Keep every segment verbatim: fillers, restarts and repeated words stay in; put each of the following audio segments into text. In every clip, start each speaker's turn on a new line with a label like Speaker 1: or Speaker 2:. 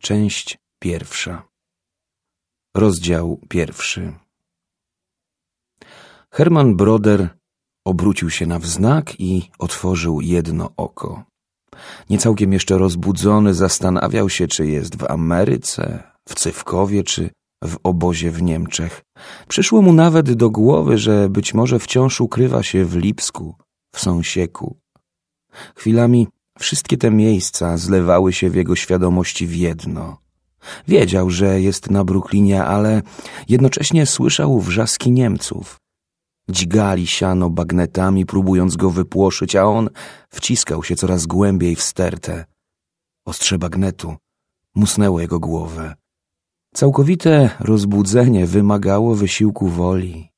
Speaker 1: Część pierwsza. Rozdział pierwszy. Herman Broder obrócił się na wznak i otworzył jedno oko. Niecałkiem jeszcze rozbudzony zastanawiał się, czy jest w Ameryce, w Cywkowie, czy w obozie w Niemczech. Przyszło mu nawet do głowy, że być może wciąż ukrywa się w Lipsku, w Sąsieku. Chwilami wszystkie te miejsca zlewały się w jego świadomości w jedno. Wiedział, że jest na Brooklynie, ale jednocześnie słyszał wrzaski Niemców. Dźgali siano bagnetami, próbując go wypłoszyć, a on wciskał się coraz głębiej w stertę. Ostrze bagnetu musnęło jego głowę. Całkowite rozbudzenie wymagało wysiłku woli.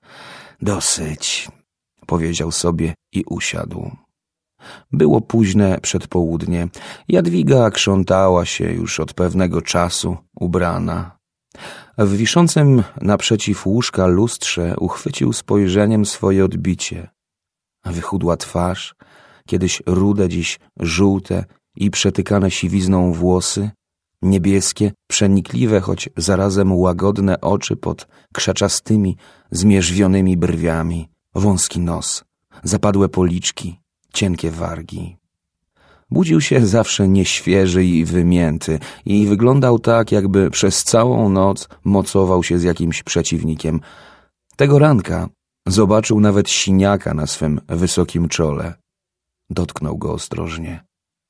Speaker 1: Dosyć, powiedział sobie i usiadł. Było późne przedpołudnie. Jadwiga krzątała się już od pewnego czasu, ubrana. W wiszącym naprzeciw łóżka lustrze uchwycił spojrzeniem swoje odbicie. Wychudła twarz, kiedyś rude, dziś żółte i przetykane siwizną włosy, niebieskie, przenikliwe, choć zarazem łagodne oczy pod krzaczastymi, zmierzwionymi brwiami, wąski nos, zapadłe policzki, cienkie wargi. Budził się zawsze nieświeży i wymięty i wyglądał tak, jakby przez całą noc mocował się z jakimś przeciwnikiem. Tego ranka zobaczył nawet siniaka na swym wysokim czole. Dotknął go ostrożnie.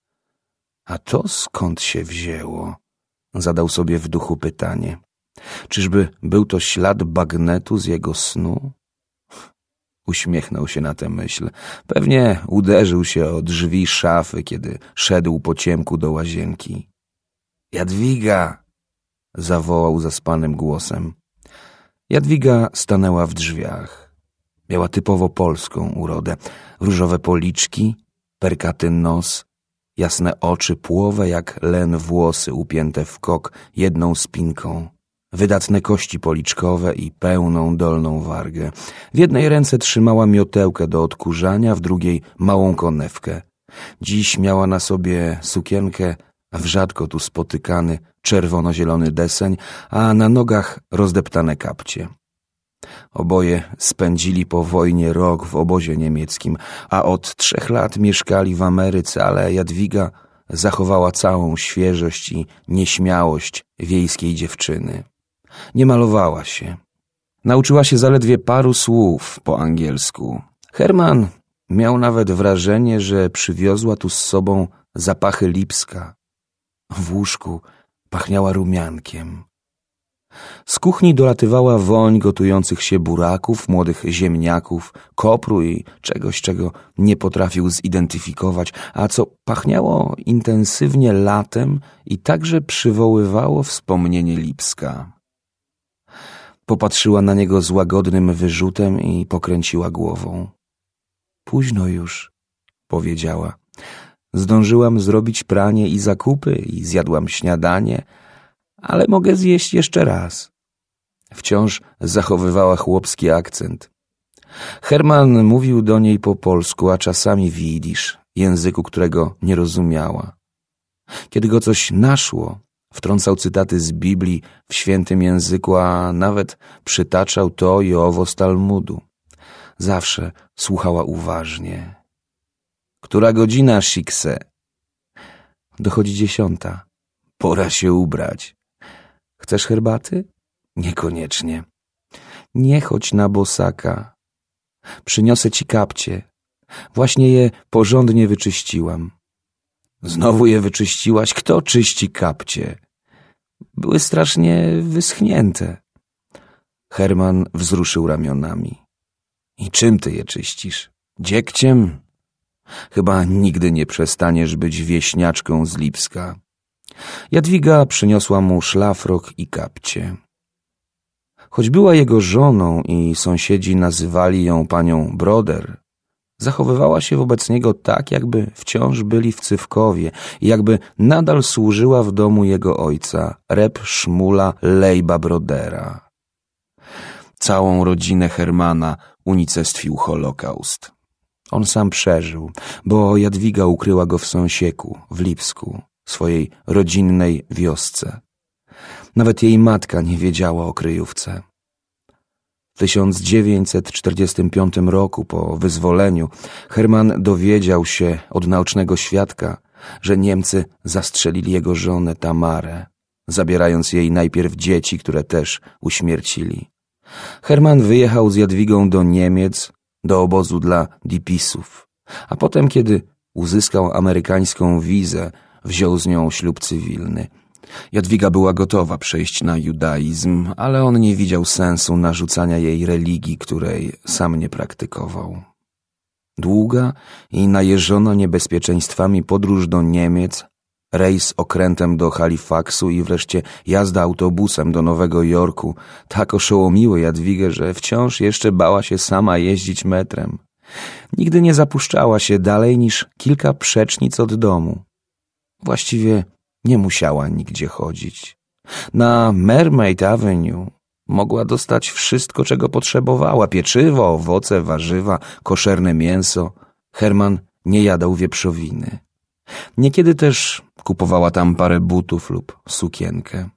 Speaker 1: A to skąd się wzięło? Zadał sobie w duchu pytanie. Czyżby był to ślad bagnetu z jego snu? Uśmiechnął się na tę myśl. Pewnie uderzył się o drzwi szafy, kiedy szedł po ciemku do łazienki. Jadwiga! Zawołał zaspanym głosem. Jadwiga stanęła w drzwiach. Miała typowo polską urodę. Różowe policzki, perkaty nos, jasne oczy, płowe jak len włosy upięte w kok jedną spinką. Wydatne kości policzkowe i pełną dolną wargę. W jednej ręce trzymała miotełkę do odkurzania, w drugiej małą konewkę. Dziś miała na sobie sukienkę w rzadko tu spotykany czerwono-zielony deseń, a na nogach rozdeptane kapcie. Oboje spędzili po wojnie rok w obozie niemieckim, a od trzech lat mieszkali w Ameryce, ale Jadwiga zachowała całą świeżość i nieśmiałość wiejskiej dziewczyny. Nie malowała się. Nauczyła się zaledwie paru słów po angielsku. Herman miał nawet wrażenie, że przywiozła tu z sobą zapachy Lipska. W łóżku pachniała rumiankiem. Z kuchni dolatywała woń gotujących się buraków, młodych ziemniaków, kopru i czegoś, czego nie potrafił zidentyfikować, a co pachniało intensywnie latem i także przywoływało wspomnienie Lipska. Popatrzyła na niego z łagodnym wyrzutem i pokręciła głową. Późno już, powiedziała. Zdążyłam zrobić pranie i zakupy i zjadłam śniadanie, ale mogę zjeść jeszcze raz. Wciąż zachowywała chłopski akcent. Herman mówił do niej po polsku, a czasami w jidysz, języku, którego nie rozumiała. Kiedy go coś naszło, wtrącał cytaty z Biblii w świętym języku, a nawet przytaczał to i owo z Talmudu. Zawsze słuchała uważnie. Która godzina, Sikse? Dochodzi dziesiąta. Pora się ubrać. Chcesz herbaty? Niekoniecznie. Nie chodź na bosaka. Przyniosę ci kapcie. Właśnie je porządnie wyczyściłam. Znowu je wyczyściłaś? Kto czyści kapcie? Były strasznie wyschnięte. Herman wzruszył ramionami. I czym ty je czyścisz? Dziegciem? Chyba nigdy nie przestaniesz być wieśniaczką z Lipska. Jadwiga przyniosła mu szlafrok i kapcie. Choć była jego żoną i sąsiedzi nazywali ją panią Broder, zachowywała się wobec niego tak, jakby wciąż byli w Cywkowie i jakby nadal służyła w domu jego ojca, Reb Szmula Lejba Brodera. Całą rodzinę Hermana unicestwił Holokaust. On sam przeżył, bo Jadwiga ukryła go w Sąsieku, w Lipsku. swojej rodzinnej wiosce. Nawet jej matka nie wiedziała o kryjówce. W tysiąc dziewięćset czterdziestym piątym roku po wyzwoleniu Herman dowiedział się od naocznego świadka, że Niemcy zastrzelili jego żonę Tamarę, zabierając jej najpierw dzieci, które też uśmiercili. Herman wyjechał z Jadwigą do Niemiec, do obozu dla dipisów, a potem, kiedy uzyskał amerykańską wizę, wziął z nią ślub cywilny. Jadwiga była gotowa przejść na judaizm, ale on nie widział sensu narzucania jej religii, której sam nie praktykował. Długa i najeżona niebezpieczeństwami podróż do Niemiec, rejs okrętem do Halifaxu i wreszcie jazda autobusem do Nowego Jorku tak oszołomiły Jadwigę, że wciąż jeszcze bała się sama jeździć metrem. Nigdy nie zapuszczała się dalej niż kilka przecznic od domu. Właściwie nie musiała nigdzie chodzić. Na Mermaid Avenue mogła dostać wszystko, czego potrzebowała. Pieczywo, owoce, warzywa, koszerne mięso. Herman nie jadał wieprzowiny. Niekiedy też kupowała tam parę butów lub sukienkę.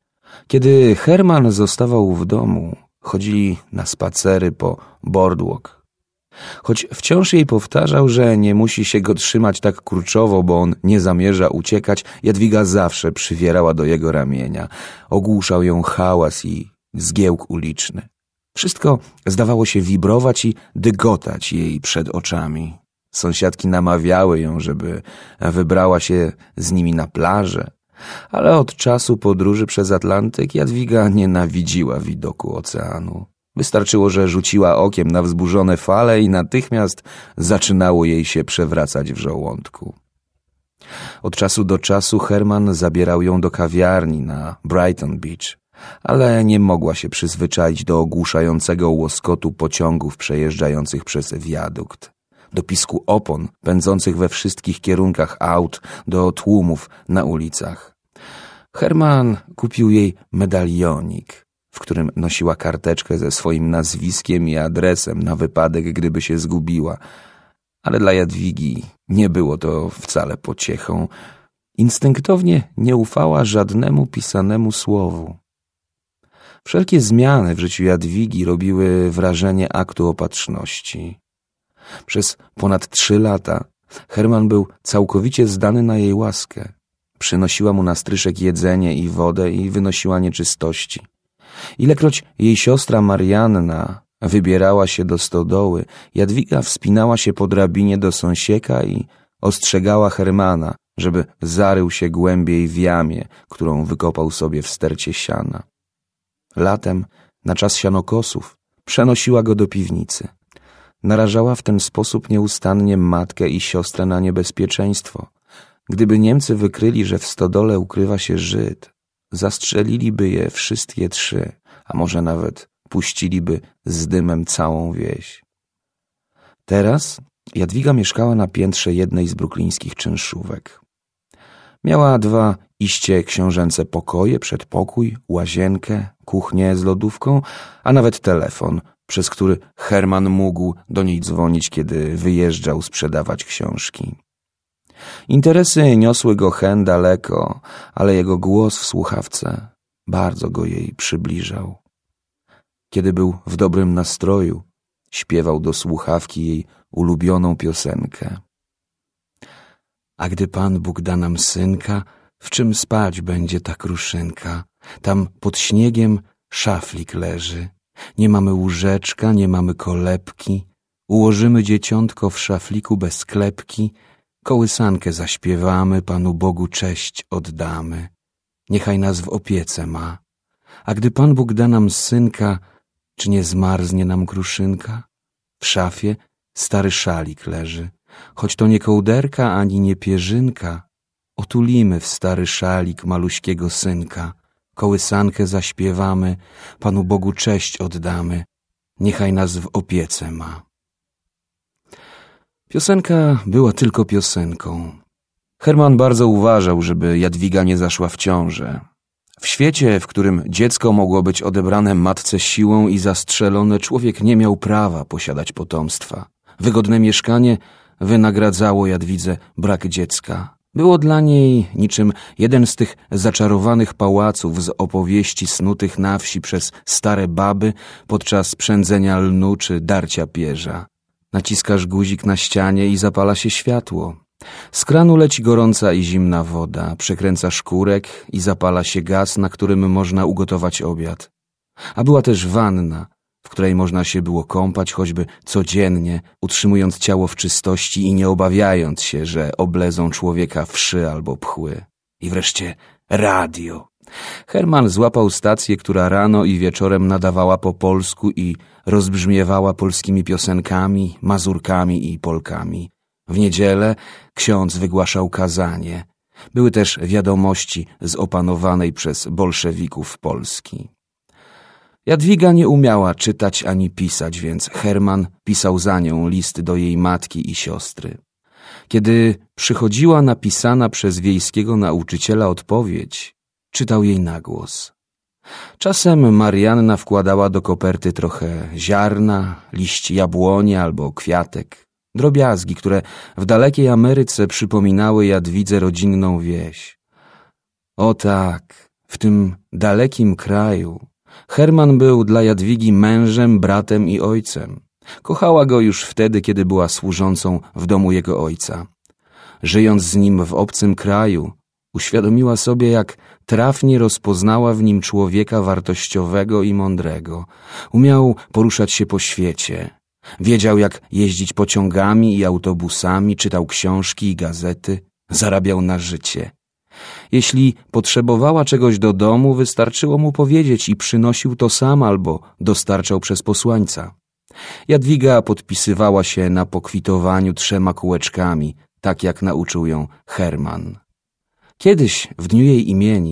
Speaker 1: Kiedy Herman zostawał w domu, chodzili na spacery po boardwalk. Choć wciąż jej powtarzał, że nie musi się go trzymać tak kurczowo, bo on nie zamierza uciekać, Jadwiga zawsze przywierała do jego ramienia. Ogłuszał ją hałas i zgiełk uliczny. Wszystko zdawało się wibrować i dygotać jej przed oczami. Sąsiadki namawiały ją, żeby wybrała się z nimi na plażę, ale od czasu podróży przez Atlantyk Jadwiga nienawidziła widoku oceanu. Wystarczyło, że rzuciła okiem na wzburzone fale i natychmiast zaczynało jej się przewracać w żołądku. Od czasu do czasu Herman zabierał ją do kawiarni na Brighton Beach, ale nie mogła się przyzwyczaić do ogłuszającego łoskotu pociągów przejeżdżających przez wiadukt, do pisku opon pędzących we wszystkich kierunkach aut, do tłumów na ulicach. Herman kupił jej medalionik, w którym nosiła karteczkę ze swoim nazwiskiem i adresem na wypadek, gdyby się zgubiła. Ale dla Jadwigi nie było to wcale pociechą. Instynktownie nie ufała żadnemu pisanemu słowu. Wszelkie zmiany w życiu Jadwigi robiły wrażenie aktu opatrzności. Przez ponad trzy lata Herman był całkowicie zdany na jej łaskę. Przynosiła mu na stryszek jedzenie i wodę i wynosiła nieczystości. Ilekroć jej siostra Marianna wybierała się do stodoły, Jadwiga wspinała się po drabinie do sąsieka i ostrzegała Hermana, żeby zarył się głębiej w jamie, którą wykopał sobie w stercie siana. Latem, na czas sianokosów, przenosiła go do piwnicy. Narażała w ten sposób nieustannie matkę i siostrę na niebezpieczeństwo. Gdyby Niemcy wykryli, że w stodole ukrywa się Żyd, zastrzeliliby je wszystkie trzy, a może nawet puściliby z dymem całą wieś. Teraz Jadwiga mieszkała na piętrze jednej z bruklińskich czynszówek. Miała dwa iście książęce pokoje, przedpokój, łazienkę, kuchnię z lodówką, a nawet telefon, przez który Herman mógł do niej dzwonić, kiedy wyjeżdżał sprzedawać książki. Interesy niosły go hen daleko, ale jego głos w słuchawce bardzo go jej przybliżał. Kiedy był w dobrym nastroju, śpiewał do słuchawki jej ulubioną piosenkę. A gdy Pan Bóg da nam synka, w czym spać będzie ta kruszynka? Tam pod śniegiem szaflik leży. Nie mamy łóżeczka, nie mamy kolebki. Ułożymy dzieciątko w szafliku bez klepki. Kołysankę zaśpiewamy, Panu Bogu cześć oddamy. Niechaj nas w opiece ma. A gdy Pan Bóg da nam synka, czy nie zmarznie nam kruszynka? W szafie stary szalik leży. Choć to nie kołderka, ani nie pierzynka, otulimy w stary szalik maluśkiego synka. Kołysankę zaśpiewamy, Panu Bogu cześć oddamy. Niechaj nas w opiece ma. Piosenka była tylko piosenką. Herman bardzo uważał, żeby Jadwiga nie zaszła w ciążę. W świecie, w którym dziecko mogło być odebrane matce siłą i zastrzelone, człowiek nie miał prawa posiadać potomstwa. Wygodne mieszkanie wynagradzało Jadwidze brak dziecka. Było dla niej niczym jeden z tych zaczarowanych pałaców z opowieści snutych na wsi przez stare baby podczas przędzenia lnu czy darcia pierza. Naciskasz guzik na ścianie i zapala się światło. Z kranu leci gorąca i zimna woda, przekręcasz kurek i zapala się gaz, na którym można ugotować obiad. A była też wanna, w której można się było kąpać choćby codziennie, utrzymując ciało w czystości i nie obawiając się, że oblezą człowieka wszy albo pchły. I wreszcie radio. Herman złapał stację, która rano i wieczorem nadawała po polsku i rozbrzmiewała polskimi piosenkami, mazurkami i polkami. W niedzielę ksiądz wygłaszał kazanie. Były też wiadomości z opanowanej przez bolszewików Polski. Jadwiga nie umiała czytać ani pisać, więc Herman pisał za nią listy do jej matki i siostry. Kiedy przychodziła napisana przez wiejskiego nauczyciela odpowiedź, czytał jej na głos. Czasem Marianna wkładała do koperty trochę ziarna, liść jabłoni albo kwiatek, drobiazgi, które w dalekiej Ameryce przypominały Jadwidze rodzinną wieś. O tak, w tym dalekim kraju Herman był dla Jadwigi mężem, bratem i ojcem. Kochała go już wtedy, kiedy była służącą w domu jego ojca. Żyjąc z nim w obcym kraju, uświadomiła sobie, jak trafnie rozpoznała w nim człowieka wartościowego i mądrego. Umiał poruszać się po świecie. Wiedział, jak jeździć pociągami i autobusami, czytał książki i gazety, zarabiał na życie. Jeśli potrzebowała czegoś do domu, wystarczyło mu powiedzieć i przynosił to sam albo dostarczał przez posłańca. Jadwiga podpisywała się na pokwitowaniu trzema kółeczkami, tak jak nauczył ją Herman. Kiedyś, w dniu jej imieni,